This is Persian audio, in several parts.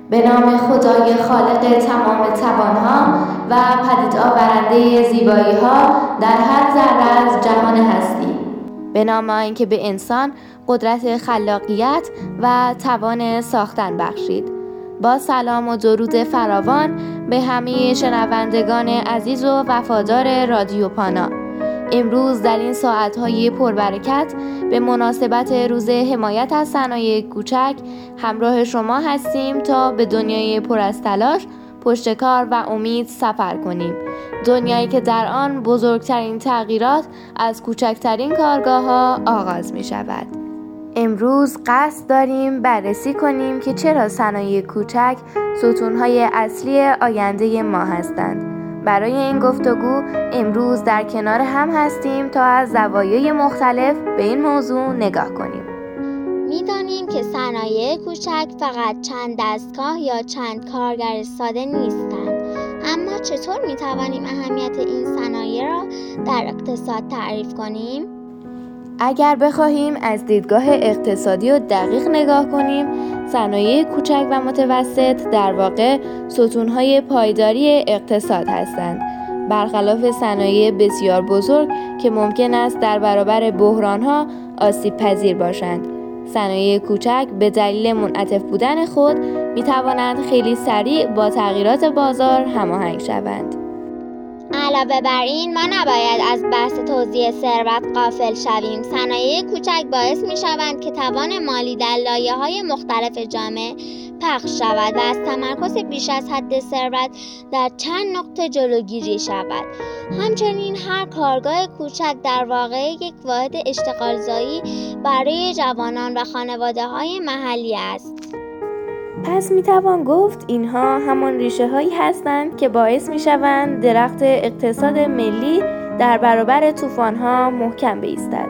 به نام خدای خالق تمام توانها و پدید آورنده زیبایی‌ها در هر ذره از جهان هستی. به نام آنکه به انسان قدرت خلاقیت و توان ساختن بخشید. با سلام و درود فراوان به همه شنوندگان عزیز و وفادار رادیو پانا. امروز در این ساعت‌های پربرکت به مناسبت روز حمایت از صنایع کوچک همراه شما هستیم تا به دنیای پر از تلاش، پشتکار و امید سفر کنیم. دنیایی که در آن بزرگترین تغییرات از کوچکترین کارگاه‌ها آغاز می‌شود. امروز قصد داریم بررسی کنیم که چرا صنایع کوچک ستون‌های اصلی آینده ما هستند. برای این گفتگو امروز در کنار هم هستیم تا از زوایای مختلف به این موضوع نگاه کنیم. می‌دانیم که صنایع کوچک فقط چند دستگاه یا چند کارگر ساده نیستند. اما چطور می‌توانیم اهمیت این صنایع را در اقتصاد تعریف کنیم؟ اگر بخواهیم از دیدگاه اقتصادی و دقیق نگاه کنیم، صنایع کوچک و متوسط در واقع ستون‌های پایداری اقتصاد هستند. برخلاف صنایع بسیار بزرگ که ممکن است در برابر بحران‌ها آسیب پذیر باشند. صنایع کوچک به دلیل منعطف بودن خود می‌توانند خیلی سریع با تغییرات بازار هماهنگ شوند. علاوه بر این ما نباید از بحث توزیع ثروت غافل شویم. صنایع کوچک باعث می‌شوند که توان مالی در لایه‌های مختلف جامعه پخش شود و از تمرکز بیش از حد ثروت در چند نقطه جلوگیری شود. همچنین هر کارگاه کوچک در واقع یک واحد اشتغالزایی برای جوانان و خانواده‌های محلی است. پس میتوان گفت اینها همان ریشه هایی هستند که باعث میشوند درخت اقتصاد ملی در برابر طوفان ها محکم بایستد.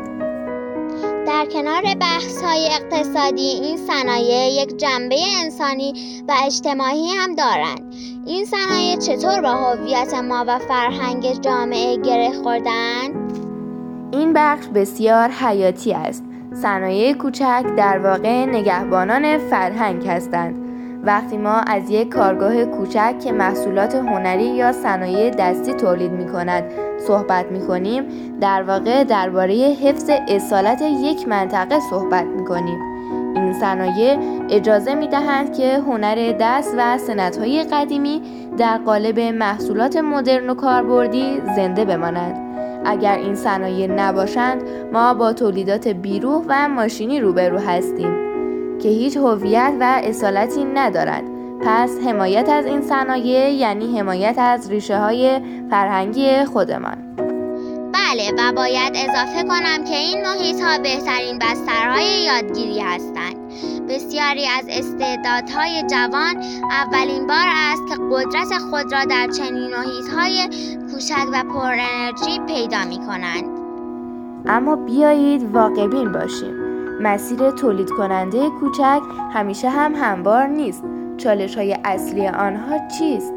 در کنار بحث های اقتصادی این صنایع یک جنبه انسانی و اجتماعی هم دارند. این صنایع چطور با هویت ما و فرهنگ جامعه گره خوردند؟ این بخش بسیار حیاتی است. صنایع کوچک در واقع نگهبانان فرهنگ هستند. وقتی ما از یک کارگاه کوچک که محصولات هنری یا صنایع دستی تولید می‌کند صحبت می‌کنیم، در واقع درباره حفظ اصالت یک منطقه صحبت می‌کنیم. این صنایع اجازه می‌دهند که هنر دست و سنت‌های قدیمی در قالب محصولات مدرن و کاربردی زنده بمانند. اگر این صنایع نباشند، ما با تولیدات بیروح و ماشینی روبرو هستیم که هیچ هویت و اصالتی ندارند. پس حمایت از این صنایع یعنی حمایت از ریشه‌های فرهنگی خودمان. بله، و باید اضافه کنم که این محیط‌ها بهترین بسترهای یادگیری هستند. بسیاری از استعدادهای جوان اولین بار است که قدرت خود را در چنین محیط‌های کوچک و پر انرژی پیدا می‌کنند. اما بیایید واقع‌بین باشیم. مسیر تولید کننده کوچک همیشه هم هموار نیست. چالش‌های اصلی آنها چیست؟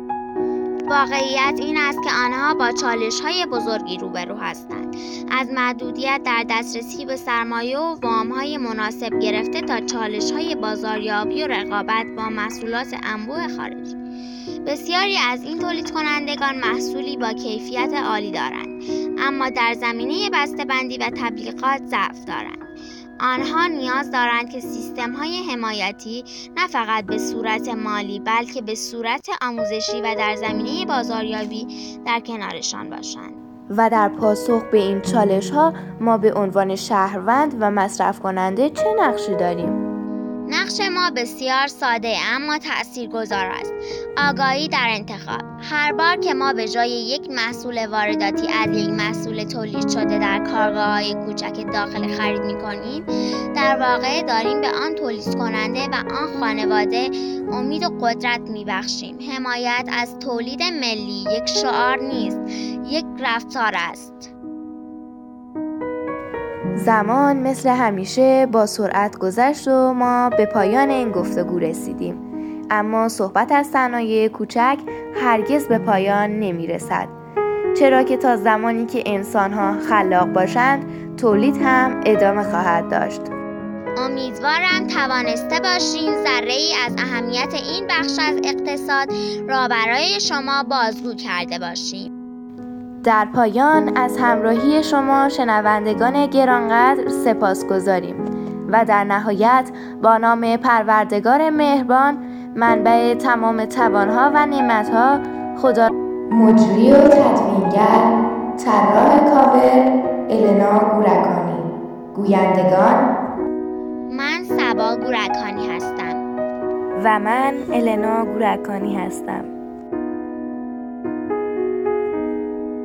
واقعیت این است که آنها با چالش‌های بزرگی روبرو هستند. از محدودیت در دسترسی به سرمایه و وام‌های مناسب گرفته تا چالش‌های بازاریابی و رقابت با محصولات انبوه خارجی. بسیاری از این تولید کنندگان محصولی با کیفیت عالی دارند، اما در زمینه بسته‌بندی و تبلیغات ضعف دارند. آنها نیاز دارند که سیستم‌های حمایتی نه فقط به صورت مالی بلکه به صورت آموزشی و در زمینه بازاریابی در کنارشان باشند. و در پاسخ به این چالش‌ها ما به عنوان شهروند و مصرف کننده چه نقشی داریم؟ نقش ما بسیار ساده اما تأثیرگذار است. آگاهی در انتخاب. هر بار که ما به جای یک محصول وارداتی از یک محصول تولید شده در کارگاه‌های کوچک داخل خرید می‌کنیم، در واقع داریم به آن تولید کننده و آن خانواده امید و قدرت می‌بخشیم. حمایت از تولید ملی یک شعار نیست، یک رفتار است. زمان مثل همیشه با سرعت گذشت و ما به پایان این گفتگو رسیدیم. اما صحبت از صنایع کوچک هرگز به پایان نمی‌رسد. چرا که تا زمانی که انسان‌ها خلاق باشند، تولید هم ادامه خواهد داشت. امیدوارم توانسته باشیم ذره‌ای از اهمیت این بخش از اقتصاد را برای شما بازگو کرده باشیم. در پایان از همراهی شما شنوندگان گرانقدر سپاسگزاریم و در نهایت با نام پروردگار مهربان، منبع تمام توانها و نعمتها، خدا مجری و تدوینگر، طراح کاور النا گورکانی. گویندگان من صبا گورکانی هستم و من النا گورکانی هستم.